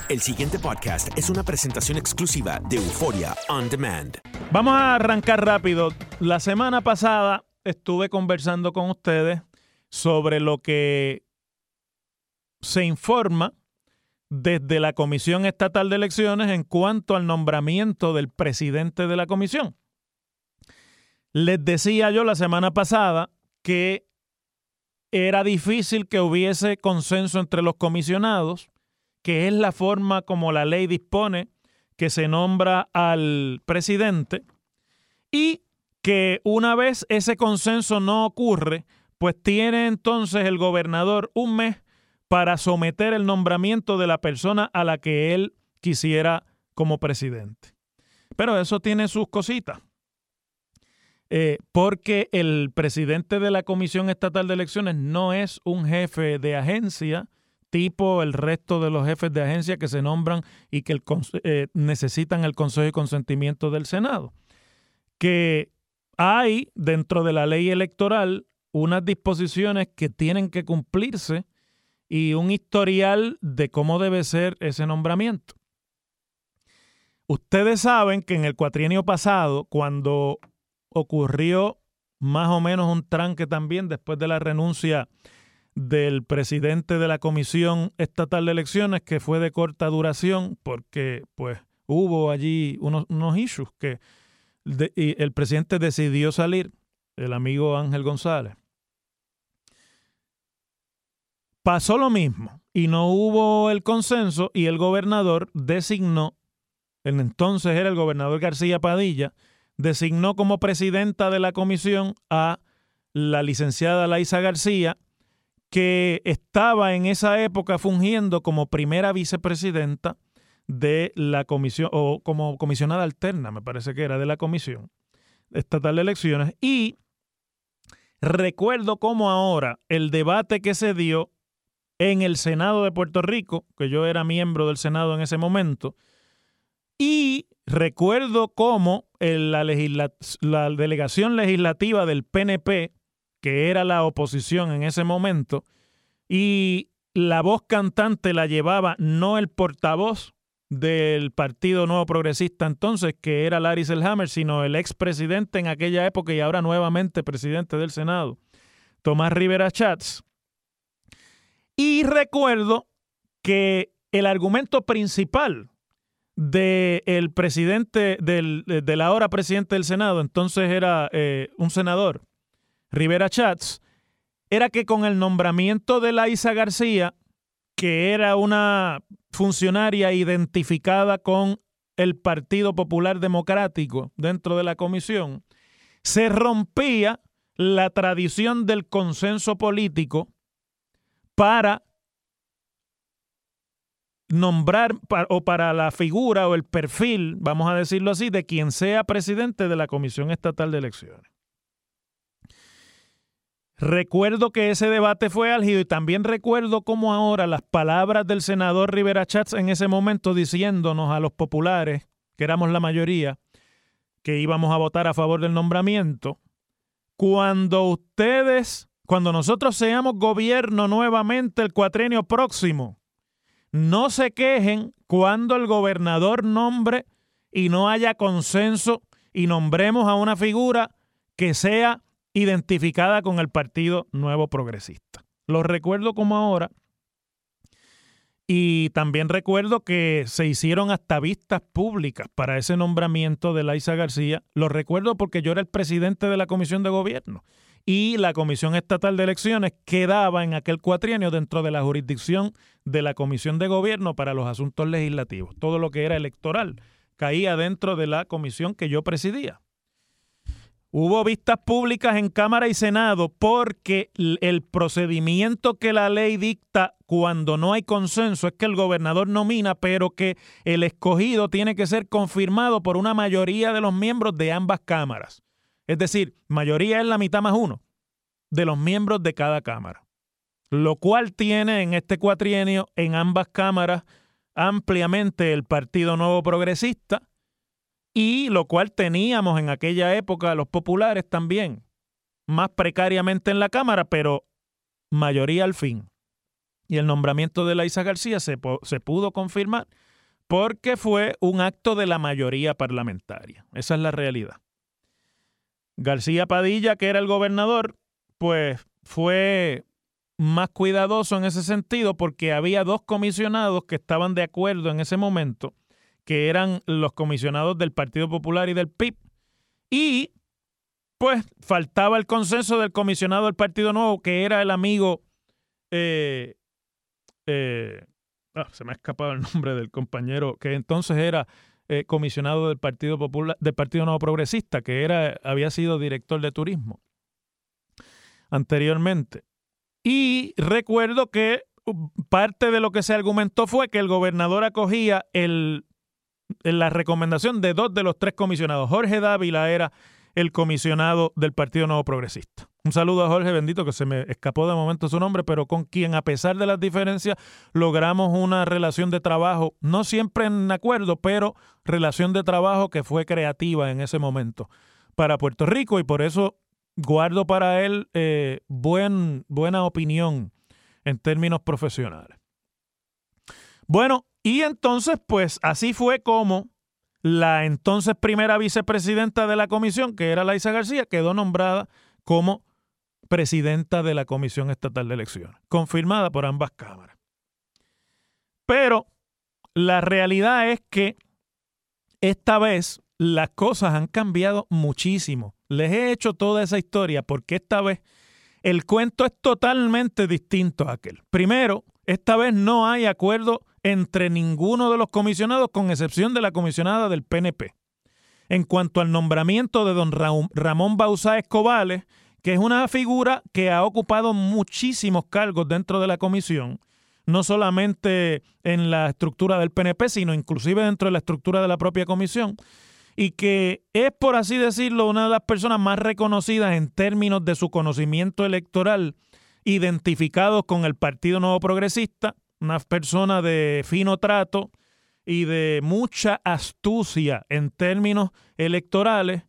El siguiente podcast es una presentación exclusiva de Euphoria On Demand. Vamos a arrancar rápido. La semana pasada estuve conversando con ustedes sobre lo que se informa desde la Comisión Estatal de Elecciones en cuanto al nombramiento del presidente de la comisión. Les decía yo la semana pasada que era difícil que hubiese consenso entre los comisionados, que es la forma como la ley dispone que se nombra al presidente, y que una vez ese consenso no ocurre, pues tiene entonces el gobernador un mes para someter el nombramiento de la persona a la que él quisiera como presidente. Pero eso tiene sus cositas. Porque el presidente de la Comisión Estatal de Elecciones no es un jefe de agencia tipo el resto de los jefes de agencia que se nombran y que necesitan el consejo y consentimiento del Senado. Que hay dentro de la ley electoral unas disposiciones que tienen que cumplirse y un historial de cómo debe ser ese nombramiento. Ustedes saben que en el cuatrienio pasado, cuando ocurrió más o menos un tranque también después de la renuncia del presidente de la Comisión Estatal de Elecciones, que fue de corta duración porque pues hubo allí unos issues y el presidente decidió salir, el amigo Ángel González. Pasó lo mismo y no hubo el consenso y el gobernador designó, entonces era el gobernador García Padilla, designó como presidenta de la comisión a la licenciada Laisa García, que estaba en esa época fungiendo como primera vicepresidenta de la comisión, o como comisionada alterna, me parece que era, de la Comisión Estatal de Elecciones. Y recuerdo cómo ahora el debate que se dio en el Senado de Puerto Rico, que yo era miembro del Senado en ese momento, y recuerdo cómo la delegación legislativa del PNP, que era la oposición en ese momento, y la voz cantante la llevaba no el portavoz del Partido Nuevo Progresista entonces, que era Larry Selhammer, sino el expresidente en aquella época y ahora nuevamente presidente del Senado, Tomás Rivera Chats. Y recuerdo que el argumento principal del presidente, del ahora presidente del Senado, entonces era un senador, Rivera Chats, era que con el nombramiento de Laisa García, que era una funcionaria identificada con el Partido Popular Democrático dentro de la comisión, se rompía la tradición del consenso político para nombrar para la figura o el perfil, vamos a decirlo así, de quien sea presidente de la Comisión Estatal de Elecciones. Recuerdo que ese debate fue álgido y también recuerdo cómo ahora las palabras del senador Rivera Chats en ese momento diciéndonos a los populares, que éramos la mayoría, que íbamos a votar a favor del nombramiento. Cuando nosotros seamos gobierno nuevamente el cuatrienio próximo, no se quejen cuando el gobernador nombre y no haya consenso y nombremos a una figura que sea identificada con el Partido Nuevo Progresista. Lo recuerdo como ahora. Y también recuerdo que se hicieron hasta vistas públicas para ese nombramiento de Laisa García. Lo recuerdo porque yo era el presidente de la Comisión de Gobierno y la Comisión Estatal de Elecciones quedaba en aquel cuatrienio dentro de la jurisdicción de la Comisión de Gobierno para los asuntos legislativos. Todo lo que era electoral caía dentro de la comisión que yo presidía. Hubo vistas públicas en Cámara y Senado porque el procedimiento que la ley dicta cuando no hay consenso es que el gobernador nomina, pero que el escogido tiene que ser confirmado por una mayoría de los miembros de ambas cámaras. Es decir, mayoría es la mitad más uno de los miembros de cada cámara. Lo cual tiene en este cuatrienio en ambas cámaras ampliamente el Partido Nuevo Progresista, y lo cual teníamos en aquella época los populares también, más precariamente en la Cámara, pero mayoría al fin. Y el nombramiento de Laisa García se pudo confirmar porque fue un acto de la mayoría parlamentaria. Esa es la realidad. García Padilla, que era el gobernador, pues fue más cuidadoso en ese sentido porque había 2 comisionados que estaban de acuerdo en ese momento, que eran los comisionados del Partido Popular y del PIB, y pues faltaba el consenso del comisionado del Partido Nuevo, que era el amigo, se me ha escapado el nombre del compañero, que entonces era comisionado del Partido Popular, del Partido Nuevo Progresista, que había sido director de turismo anteriormente. Y recuerdo que parte de lo que se argumentó fue que el gobernador acogía la recomendación de 2 de los 3 comisionados. Jorge Dávila era el comisionado del Partido Nuevo Progresista. Un saludo a Jorge, bendito, que se me escapó de momento su nombre, pero con quien, a pesar de las diferencias, logramos una relación de trabajo, no siempre en acuerdo, pero relación de trabajo que fue creativa en ese momento para Puerto Rico, y por eso guardo para él buena opinión en términos profesionales. Bueno, y entonces, pues así fue como la entonces primera vicepresidenta de la comisión, que era Laisa García, quedó nombrada como presidenta de la Comisión Estatal de Elecciones, confirmada por ambas cámaras. Pero la realidad es que esta vez las cosas han cambiado muchísimo. Les he hecho toda esa historia porque esta vez el cuento es totalmente distinto a aquel. Primero, esta vez no hay acuerdo entre ninguno de los comisionados, con excepción de la comisionada del PNP. En cuanto al nombramiento de don Ramón Bauzá Escobales, que es una figura que ha ocupado muchísimos cargos dentro de la comisión, no solamente en la estructura del PNP, sino inclusive dentro de la estructura de la propia comisión, y que es, por así decirlo, una de las personas más reconocidas en términos de su conocimiento electoral, identificados con el Partido Nuevo Progresista, una persona de fino trato y de mucha astucia en términos electorales,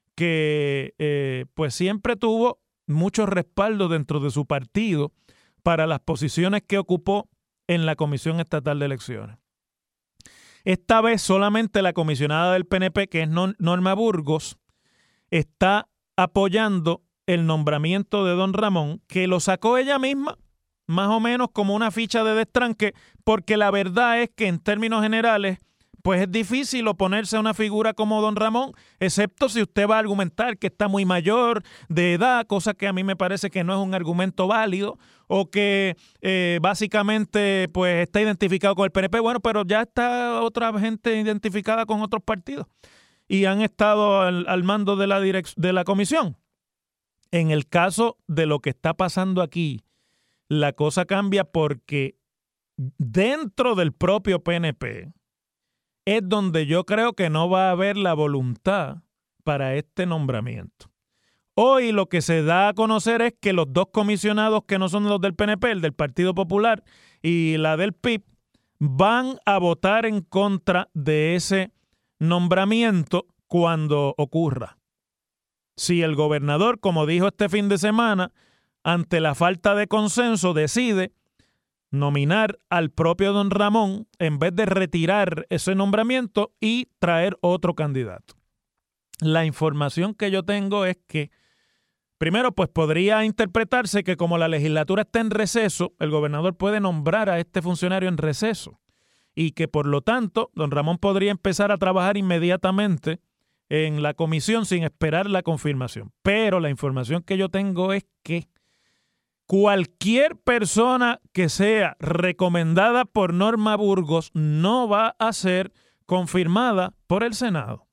que pues siempre tuvo mucho respaldo dentro de su partido para las posiciones que ocupó en la Comisión Estatal de Elecciones. Esta vez solamente la comisionada del PNP, que es Norma Burgos, está apoyando el nombramiento de don Ramón, que lo sacó ella misma, más o menos como una ficha de destranque, porque la verdad es que en términos generales, pues es difícil oponerse a una figura como don Ramón, excepto si usted va a argumentar que está muy mayor de edad, cosa que a mí me parece que no es un argumento válido, o que básicamente pues está identificado con el PNP. Bueno, pero ya está otra gente identificada con otros partidos y han estado al mando de la comisión. En el caso de lo que está pasando aquí, la cosa cambia porque dentro del propio PNP es donde yo creo que no va a haber la voluntad para este nombramiento. Hoy lo que se da a conocer es que los 2 comisionados que no son los del PNP, el del Partido Popular y la del PIB, van a votar en contra de ese nombramiento cuando ocurra. Si el gobernador, como dijo este fin de semana, ante la falta de consenso decide nominar al propio don Ramón en vez de retirar ese nombramiento y traer otro candidato. La información que yo tengo es que, primero, pues podría interpretarse que como la legislatura está en receso, el gobernador puede nombrar a este funcionario en receso y que por lo tanto don Ramón podría empezar a trabajar inmediatamente en la comisión sin esperar la confirmación. Pero la información que yo tengo es que cualquier persona que sea recomendada por Norma Burgos no va a ser confirmada por el Senado.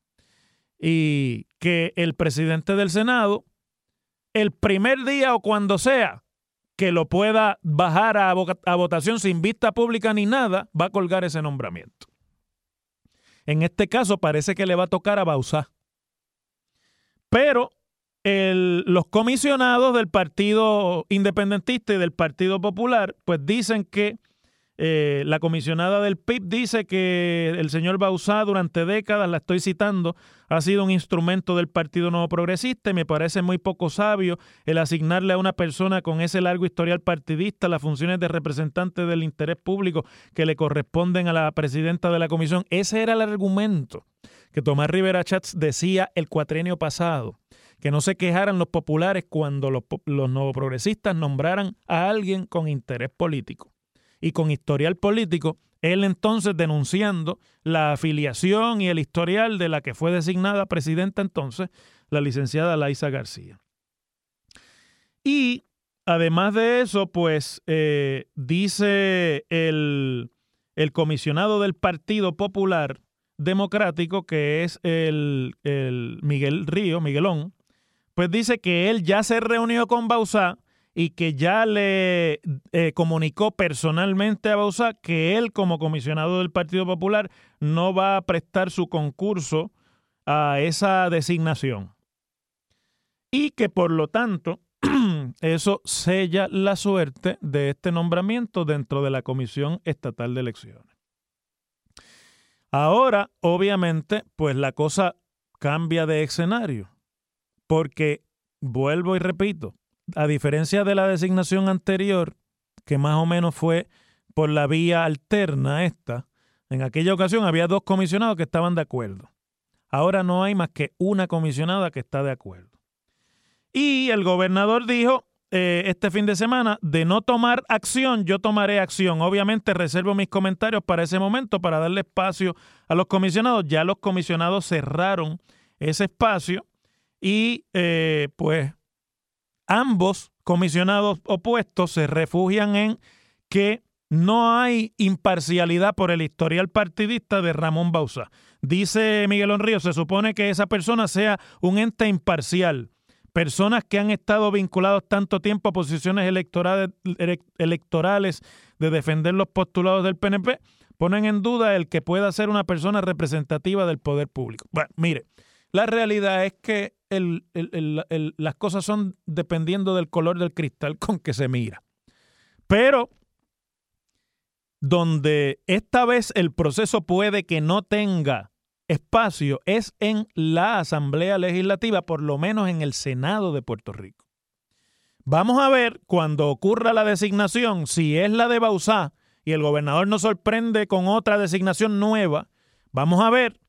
Y que el presidente del Senado, el primer día o cuando sea que lo pueda bajar a votación sin vista pública ni nada, va a colgar ese nombramiento. En este caso parece que le va a tocar a Bauzá. Pero los comisionados del Partido Independentista y del Partido Popular pues dicen que La comisionada del PIB dice que el señor Bauzá durante décadas, la estoy citando, ha sido un instrumento del Partido Nuevo Progresista y me parece muy poco sabio el asignarle a una persona con ese largo historial partidista las funciones de representante del interés público que le corresponden a la presidenta de la comisión. Ese era el argumento que Tomás Rivera Chats decía el cuatrienio pasado, que no se quejaran los populares cuando los nuevos progresistas nombraran a alguien con interés político y con historial político, él entonces denunciando la afiliación y el historial de la que fue designada presidenta entonces, la licenciada Laisa García. Y además de eso, pues dice el comisionado del Partido Popular Democrático, que es el Miguelón, pues dice que él ya se reunió con Bauzá y que ya le comunicó personalmente a Bauzá que él, como comisionado del Partido Popular, no va a prestar su concurso a esa designación. Y que, por lo tanto, eso sella la suerte de este nombramiento dentro de la Comisión Estatal de Elecciones. Ahora, obviamente, pues la cosa cambia de escenario, porque, vuelvo y repito, a diferencia de la designación anterior, que más o menos fue por la vía alterna esta, en aquella ocasión había 2 comisionados que estaban de acuerdo. Ahora no hay más que una comisionada que está de acuerdo. Y el gobernador dijo este fin de semana, de no tomar acción, yo tomaré acción. Obviamente reservo mis comentarios para ese momento, para darle espacio a los comisionados. Ya los comisionados cerraron ese espacio y pues ambos comisionados opuestos se refugian en que no hay imparcialidad por el historial partidista de Ramón Bauzá. Dice Miguelón Ríos, se supone que esa persona sea un ente imparcial. Personas que han estado vinculados tanto tiempo a posiciones electorales de defender los postulados del PNP ponen en duda el que pueda ser una persona representativa del poder público. Bueno, mire, la realidad es que las cosas son dependiendo del color del cristal con que se mira. Pero donde esta vez el proceso puede que no tenga espacio es en la Asamblea Legislativa, por lo menos en el Senado de Puerto Rico. Vamos a ver cuando ocurra la designación, si es la de Bauzá y el gobernador nos sorprende con otra designación nueva, vamos a ver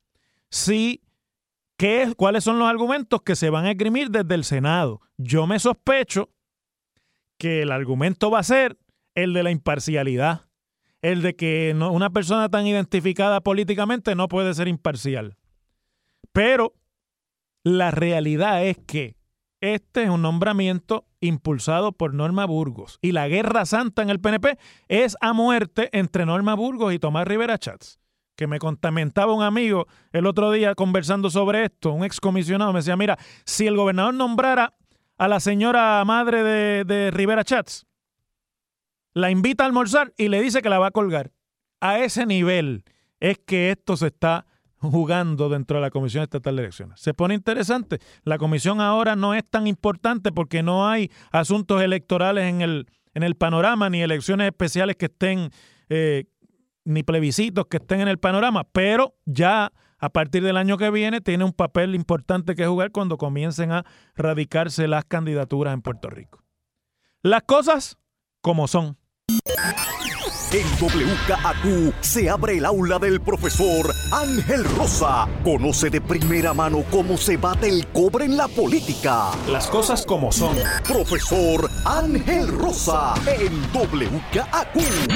cuáles son los argumentos que se van a esgrimir desde el Senado. Yo me sospecho que el argumento va a ser el de la imparcialidad, el de que una persona tan identificada políticamente no puede ser imparcial. Pero la realidad es que este es un nombramiento impulsado por Norma Burgos y la guerra santa en el PNP es a muerte entre Norma Burgos y Tomás Rivera Chats, que me comentaba un amigo el otro día conversando sobre esto, un excomisionado, me decía, mira, si el gobernador nombrara a la señora madre de Rivera Chats, la invita a almorzar y le dice que la va a colgar. A ese nivel es que esto se está jugando dentro de la Comisión Estatal de Elecciones. Se pone interesante. La comisión ahora no es tan importante porque no hay asuntos electorales en el panorama, ni elecciones especiales que estén, ni plebiscitos que estén en el panorama, pero ya a partir del año que viene tiene un papel importante que jugar cuando comiencen a radicarse las candidaturas en Puerto Rico. Las cosas como son. En WKAQ se abre el aula del profesor Ángel Rosa. Conoce de primera mano cómo se bate el cobre en la política. Las cosas como son. Profesor Ángel Rosa en WKAQ.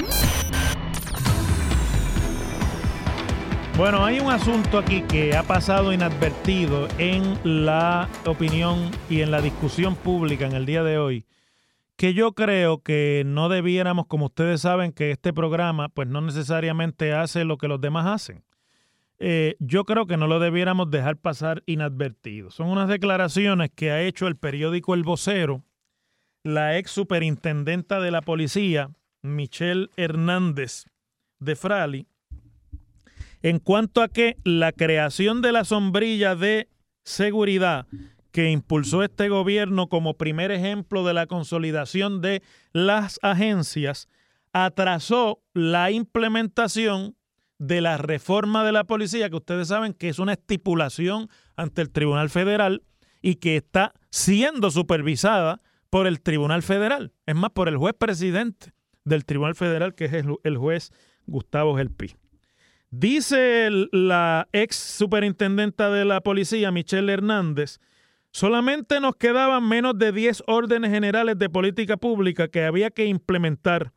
Bueno, hay un asunto aquí que ha pasado inadvertido en la opinión y en la discusión pública en el día de hoy, que yo creo que no debiéramos, como ustedes saben que este programa pues no necesariamente hace lo que los demás hacen. Yo creo que no lo debiéramos dejar pasar inadvertido. Son unas declaraciones que ha hecho el periódico El Vocero, la ex superintendenta de la policía, Michelle Hernández de Frali, en cuanto a que la creación de la sombrilla de seguridad que impulsó este gobierno como primer ejemplo de la consolidación de las agencias atrasó la implementación de la reforma de la policía, que ustedes saben que es una estipulación ante el Tribunal Federal y que está siendo supervisada por el Tribunal Federal. Es más, por el juez presidente del Tribunal Federal, que es el juez Gustavo Gelpi. Dice la ex superintendenta de la policía, Michelle Hernández, solamente nos quedaban menos de 10 órdenes generales de política pública que había que implementar.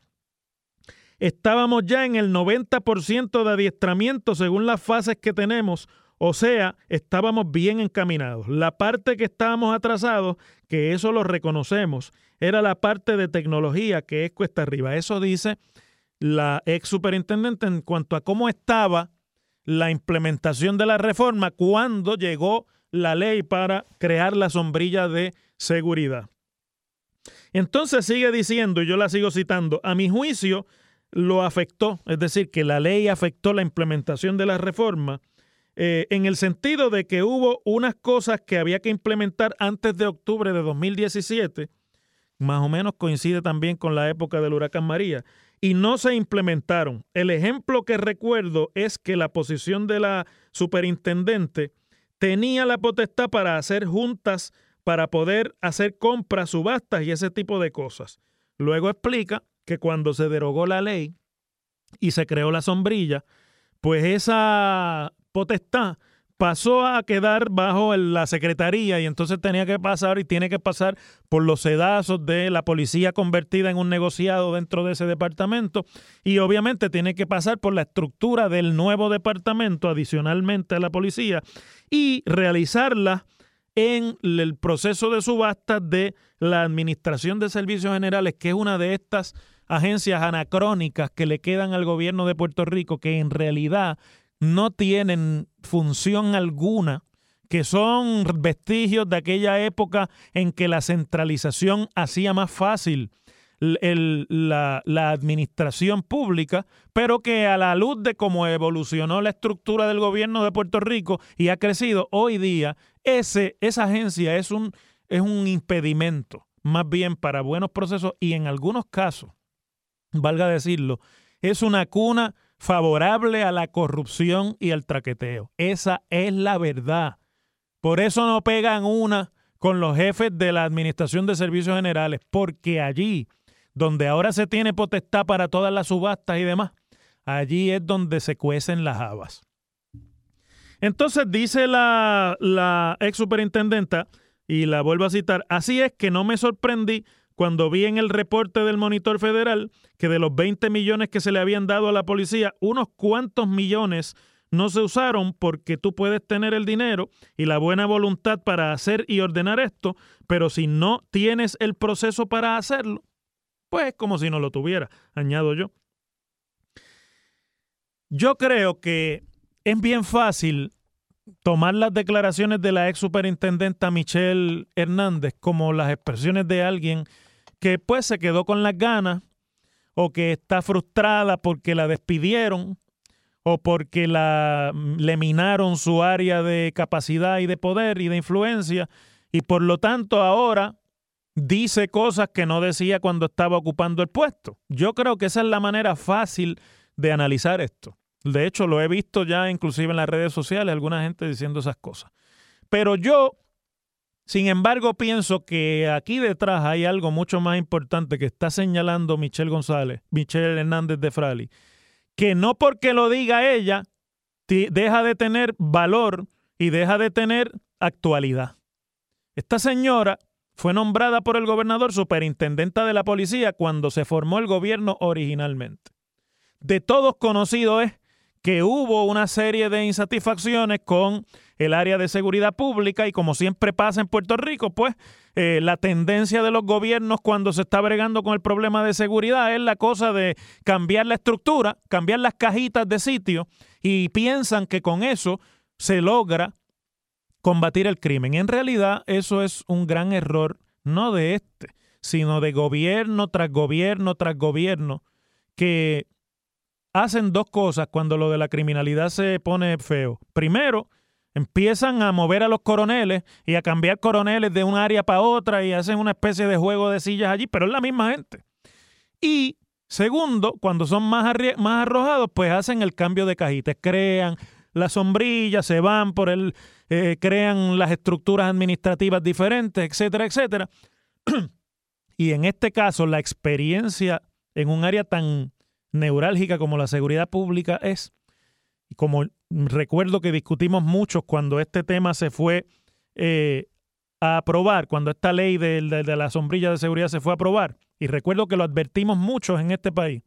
Estábamos ya en el 90% de adiestramiento según las fases que tenemos, o sea, estábamos bien encaminados. La parte que estábamos atrasados, que eso lo reconocemos, era la parte de tecnología, que es cuesta arriba. Eso dice la ex superintendente en cuanto a cómo estaba la implementación de la reforma cuando llegó la ley para crear la sombrilla de seguridad. Entonces sigue diciendo, y yo la sigo citando, a mi juicio lo afectó, es decir, que la ley afectó la implementación de la reforma en el sentido de que hubo unas cosas que había que implementar antes de octubre de 2017, más o menos coincide también con la época del huracán María, y no se implementaron. El ejemplo que recuerdo es que la posición de la superintendente tenía la potestad para hacer juntas, para poder hacer compras, subastas y ese tipo de cosas. Luego explica que cuando se derogó la ley y se creó la sombrilla, pues esa potestad pasó a quedar bajo la secretaría y entonces tenía que pasar y tiene que pasar por los sedazos de la policía convertida en un negociado dentro de ese departamento y obviamente tiene que pasar por la estructura del nuevo departamento adicionalmente a la policía y realizarla en el proceso de subasta de la Administración de Servicios Generales, que es una de estas agencias anacrónicas que le quedan al gobierno de Puerto Rico, que en realidad no tienen función alguna, que son vestigios de aquella época en que la centralización hacía más fácil la administración pública, pero que a la luz de cómo evolucionó la estructura del gobierno de Puerto Rico y ha crecido, hoy día esa agencia es un impedimento más bien para buenos procesos y en algunos casos, valga decirlo, es una cuna favorable a la corrupción y al traqueteo. Esa es la verdad. Por eso no pegan una con los jefes de la Administración de Servicios Generales, porque allí, donde ahora se tiene potestad para todas las subastas y demás, allí es donde se cuecen las habas. Entonces dice la ex superintendenta, y la vuelvo a citar, así es que no me sorprendí cuando vi en el reporte del Monitor Federal que de los 20 millones que se le habían dado a la policía, unos cuantos millones no se usaron porque tú puedes tener el dinero y la buena voluntad para hacer y ordenar esto, pero si no tienes el proceso para hacerlo, pues es como si no lo tuviera, añado yo. Yo creo que es bien fácil tomar las declaraciones de la ex superintendenta Michelle Hernández como las expresiones de alguien que pues se quedó con las ganas o que está frustrada porque la despidieron o porque le minaron su área de capacidad y de poder y de influencia y por lo tanto ahora dice cosas que no decía cuando estaba ocupando el puesto. Yo creo que esa es la manera fácil de analizar esto. De hecho, lo he visto ya inclusive en las redes sociales, alguna gente diciendo esas cosas. Pero yo, sin embargo, pienso que aquí detrás hay algo mucho más importante que está señalando Michelle Hernández de Frali, que no porque lo diga ella deja de tener valor y deja de tener actualidad. Esta señora fue nombrada por el gobernador superintendenta de la policía cuando se formó el gobierno originalmente. De todos conocido es que hubo una serie de insatisfacciones con el área de seguridad pública y como siempre pasa en Puerto Rico, pues la tendencia de los gobiernos cuando se está bregando con el problema de seguridad es la cosa de cambiar la estructura, cambiar las cajitas de sitio y piensan que con eso se logra combatir el crimen. En realidad eso es un gran error, no de sino de gobierno tras gobierno tras gobierno que hacen dos cosas cuando lo de la criminalidad se pone feo. Primero, empiezan a mover a los coroneles y a cambiar coroneles de un área para otra y hacen una especie de juego de sillas allí, pero es la misma gente. Y Segundo, cuando son más arrojados, pues hacen el cambio de cajitas, crean la sombrilla, se van por crean las estructuras administrativas diferentes, etcétera, etcétera. Y en este caso, la experiencia en un área tan neurálgica como la seguridad pública es, como recuerdo que discutimos mucho cuando este tema se fue a aprobar, cuando esta ley de la sombrilla de seguridad se fue a aprobar, y recuerdo que lo advertimos muchos en este país.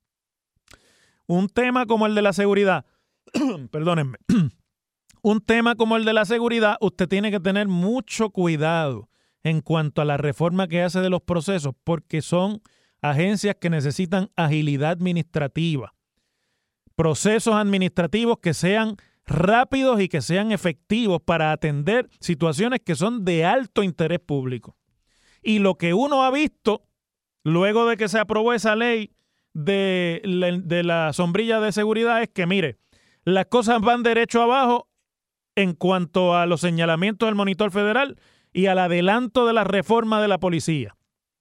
Un tema como el de la seguridad, perdónenme, un tema como el de la seguridad, usted tiene que tener mucho cuidado en cuanto a la reforma que hace de los procesos, porque son agencias que necesitan agilidad administrativa, procesos administrativos que sean rápidos y que sean efectivos para atender situaciones que son de alto interés público. Y lo que uno ha visto luego de que se aprobó esa ley de la sombrilla de seguridad es que, mire, las cosas van derecho abajo en cuanto a los señalamientos del monitor federal y al adelanto de la reforma de la policía.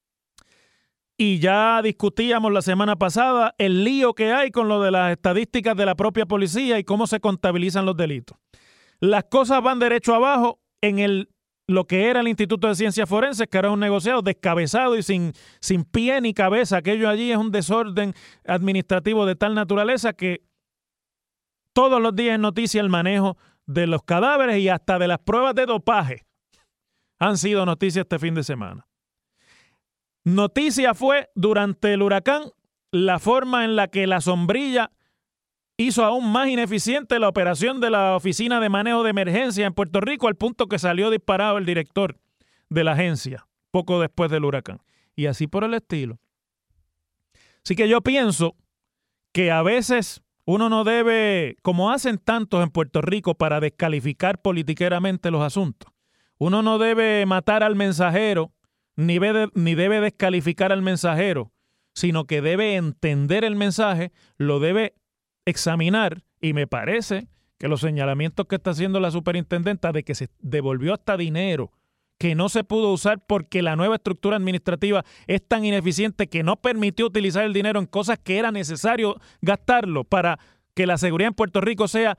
Y ya discutíamos la semana pasada el lío que hay con lo de las estadísticas de la propia policía y cómo se contabilizan los delitos. Las cosas van derecho abajo en lo que era el Instituto de Ciencias Forenses, que era un negociado descabezado y sin pie ni cabeza. Aquello allí es un desorden administrativo de tal naturaleza que todos los días es noticia el manejo de los cadáveres y hasta de las pruebas de dopaje han sido noticias este fin de semana. Noticia fue durante el huracán la forma en la que la sombrilla hizo aún más ineficiente la operación de la Oficina de Manejo de Emergencia en Puerto Rico, al punto que salió disparado el director de la agencia poco después del huracán. Y así por el estilo. Así que yo pienso que a veces uno no debe, como hacen tantos en Puerto Rico para descalificar politiqueramente los asuntos, uno no debe matar al mensajero ni debe descalificar al mensajero, sino que debe entender el mensaje, lo debe examinar, y me parece que los señalamientos que está haciendo la superintendenta de que se devolvió hasta dinero que no se pudo usar porque la nueva estructura administrativa es tan ineficiente que no permitió utilizar el dinero en cosas que era necesario gastarlo para que la seguridad en Puerto Rico sea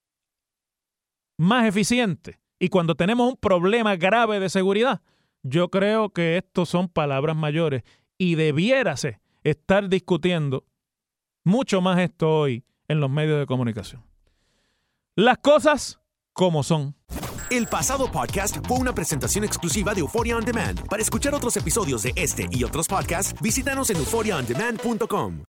más eficiente. Y cuando tenemos un problema grave de seguridad, yo creo que estos son palabras mayores y debiérase estar discutiendo mucho más esto hoy en los medios de comunicación. Las cosas como son. El pasado podcast fue una presentación exclusiva de Euphoria On Demand. Para escuchar otros episodios de este y otros podcasts, visítanos en euphoriaondemand.com.